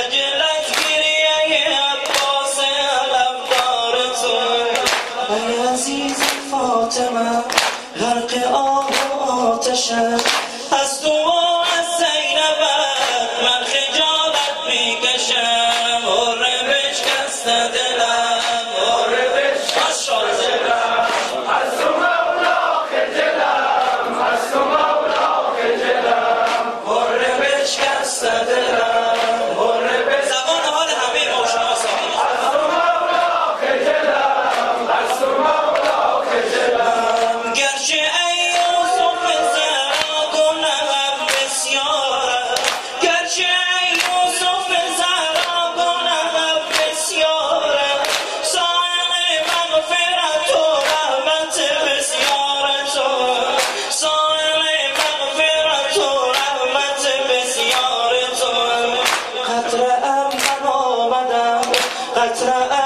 خجلت گریه عباس لبدار تو. ای عزیز فاطمه غرق آب و آتشم، از تو و از زینبت من خجالت میکشم. حره بشکسته دلم، حره بشکسته دلم، از تو مولا خجلم، از تو مولا خجلم. حره بشکسته دلم، حره بشکسته دلم. زبان حال همه روشناسا. از تو مولا خجلم، از تو مولا خجلم. گرچه ای یوسف زهرا گناهم بسیارم، گرچه ای یوسف زهرا گناهم بسیارم. سائل مغفرت و رحمت بسیار تو، سائل مغفرت و رحمت بسیار تو. قطره ام من آمدم، قطره